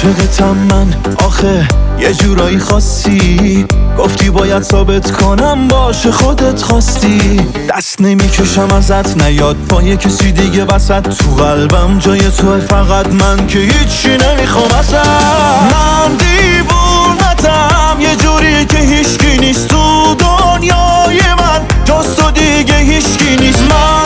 عاشقتم من آخه یه جورایی خاصی، گفتی باید ثابت کنم باشه خودت خواستی. دست نمیکشم ازت نیاد پای کسی دیگه وسط، تو قلبم جای توه فقط من که هیچی نمیخوام ازت. من دیوونتم یه جوری که هیچکی نیست تو دنیای من، جز تو دیگه هیچکی نیست.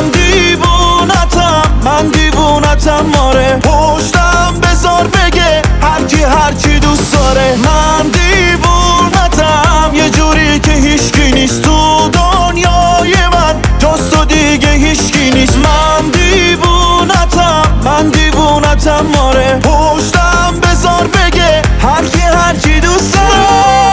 من دیوونتم آره، پشتم بذار بگه هرکی هرچی دوست داره. من دیوونتم یه جوری که هیچکی نیست تو دنیای من، جز تو دیگه هیچکی نیست. من دیوونتم آره، پشتم بذار بگه هرکی هرچی دوست داره.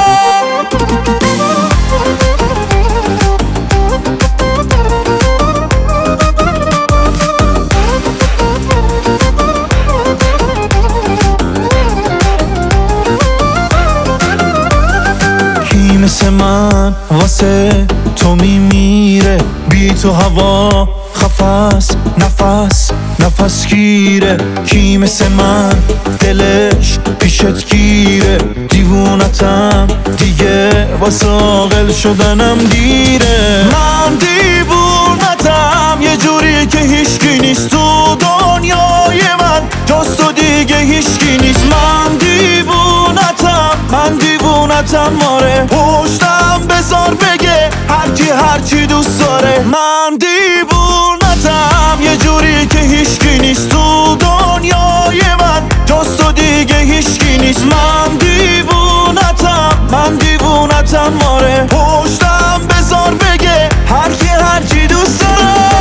مثل من واسه تو میمیره، بی تو هوا خفاس، نفس گیره. کی مثل من دلش پیشت گیره، دیوونتم دیگه واسه عاقل شدنم دیره. من دیوونتم یه جوری که هیچکی نیست تو دنیای من، جز تو دیگه هیچکی نیست. من دیوونتم آره، پشتم بذار بگه هرکی هرچی دوست داره. من دیوونتم یه جوری که هیچکی نیست تو دنیای من، جز تو دیگه هیچکی نیست. من دیوونتم آره، پشتم بذار بگه هرکی هرچی دوست داره.